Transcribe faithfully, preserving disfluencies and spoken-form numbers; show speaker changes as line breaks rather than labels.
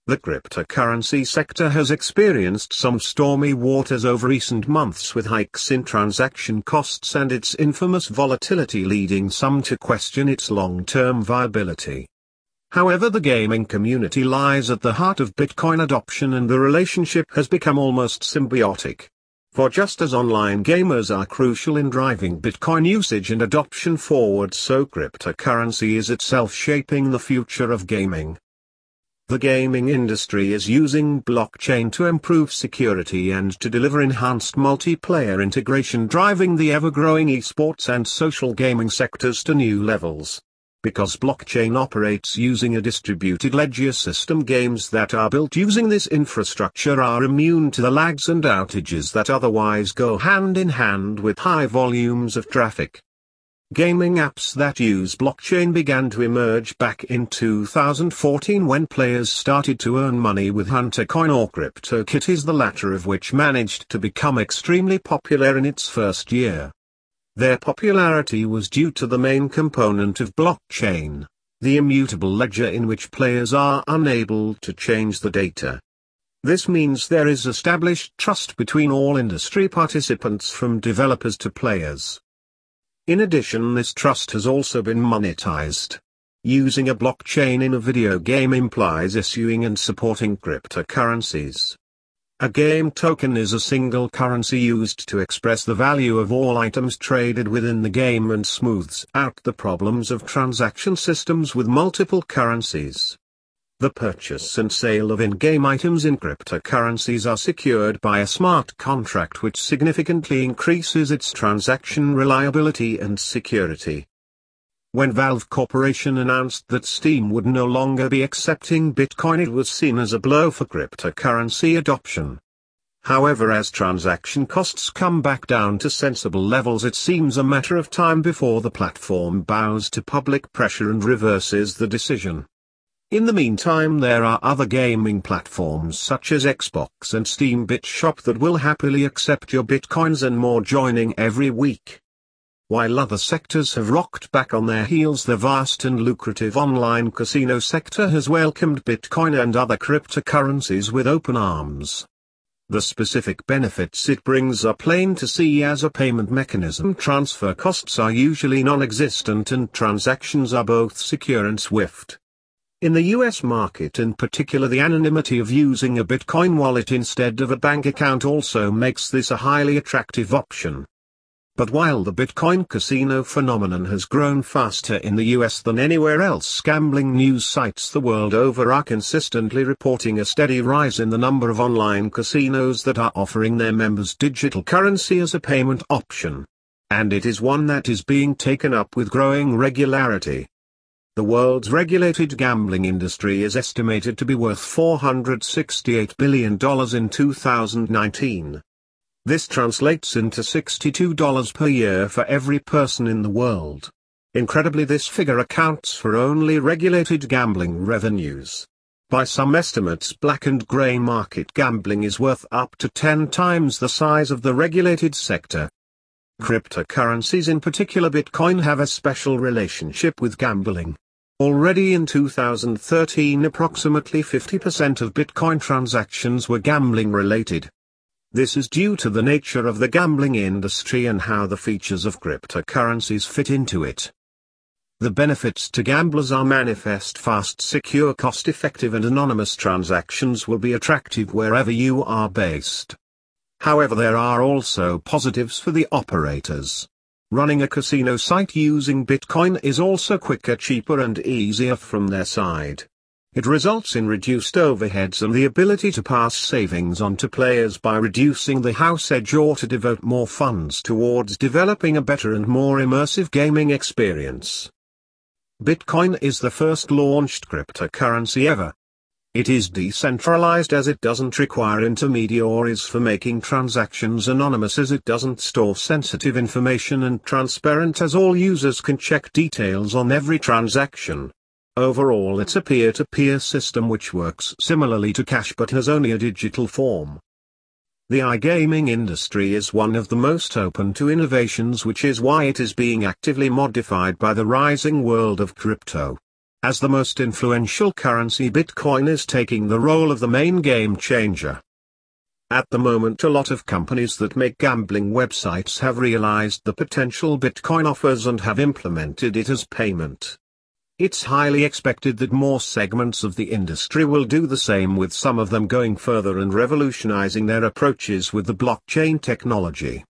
The cryptocurrency sector has experienced some stormy waters over recent months, with hikes in transaction costs and its infamous volatility leading some to question its long-term viability. However, the gaming community lies at the heart of Bitcoin adoption, and the relationship has become almost symbiotic. For just as online gamers are crucial in driving Bitcoin usage and adoption forward, so cryptocurrency is itself shaping the future of gaming. The gaming industry is using blockchain to improve security and to deliver enhanced multiplayer integration, driving the ever-growing esports and social gaming sectors to new levels. Because blockchain operates using a distributed ledger system, games that are built using this infrastructure are immune to the lags and outages that otherwise go hand in hand with high volumes of traffic. Gaming apps that use blockchain began to emerge back in two thousand fourteen when players started to earn money with HunterCoin or CryptoKitties, the latter of which managed to become extremely popular in its first year. Their popularity was due to the main component of blockchain, the immutable ledger in which players are unable to change the data. This means there is established trust between all industry participants, from developers to players. In addition, this trust has also been monetized. Using a blockchain in a video game implies issuing and supporting cryptocurrencies. A game token is a single currency used to express the value of all items traded within the game and smooths out the problems of transaction systems with multiple currencies. The purchase and sale of in-game items in cryptocurrencies are secured by a smart contract, which significantly increases its transaction reliability and security. When Valve Corporation announced that Steam would no longer be accepting Bitcoin, it was seen as a blow for cryptocurrency adoption. However, as transaction costs come back down to sensible levels, it seems a matter of time before the platform bows to public pressure and reverses the decision. In the meantime, there are other gaming platforms such as Xbox and Steam BitShop that will happily accept your bitcoins and more, joining every week. While other sectors have rocked back on their heels, the vast and lucrative online casino sector has welcomed Bitcoin and other cryptocurrencies with open arms. The specific benefits it brings are plain to see. As a payment mechanism, transfer costs are usually non-existent and transactions are both secure and swift. In the U S market in particular, the anonymity of using a Bitcoin wallet instead of a bank account also makes this a highly attractive option. But while the Bitcoin casino phenomenon has grown faster in the U S than anywhere else, gambling news sites the world over are consistently reporting a steady rise in the number of online casinos that are offering their members digital currency as a payment option. And it is one that is being taken up with growing regularity. The world's regulated gambling industry is estimated to be worth four hundred sixty-eight billion dollars in two thousand nineteen. This translates into sixty-two dollars per year for every person in the world. Incredibly, this figure accounts for only regulated gambling revenues. By some estimates, black and gray market gambling is worth up to ten times the size of the regulated sector. Cryptocurrencies, in particular Bitcoin, have a special relationship with gambling. Already in two thousand thirteen, approximately fifty percent of Bitcoin transactions were gambling related. This is due to the nature of the gambling industry and how the features of cryptocurrencies fit into it. The benefits to gamblers are manifest: fast, secure, cost-effective and anonymous transactions will be attractive wherever you are based. However, there are also positives for the operators. Running a casino site using Bitcoin is also quicker, cheaper and easier from their side. It results in reduced overheads and the ability to pass savings on to players by reducing the house edge, or to devote more funds towards developing a better and more immersive gaming experience. Bitcoin is the first launched cryptocurrency ever. It is decentralized as it doesn't require intermediaries for making transactions, anonymous as it doesn't store sensitive information, and transparent as all users can check details on every transaction. Overall, it's a peer-to-peer system which works similarly to cash but has only a digital form. The iGaming industry is one of the most open to innovations, which is why it is being actively modified by the rising world of crypto. As the most influential currency, Bitcoin is taking the role of the main game changer. At the moment, a lot of companies that make gambling websites have realized the potential Bitcoin offers and have implemented it as payment. It's highly expected that more segments of the industry will do the same, with some of them going further and revolutionizing their approaches with the blockchain technology.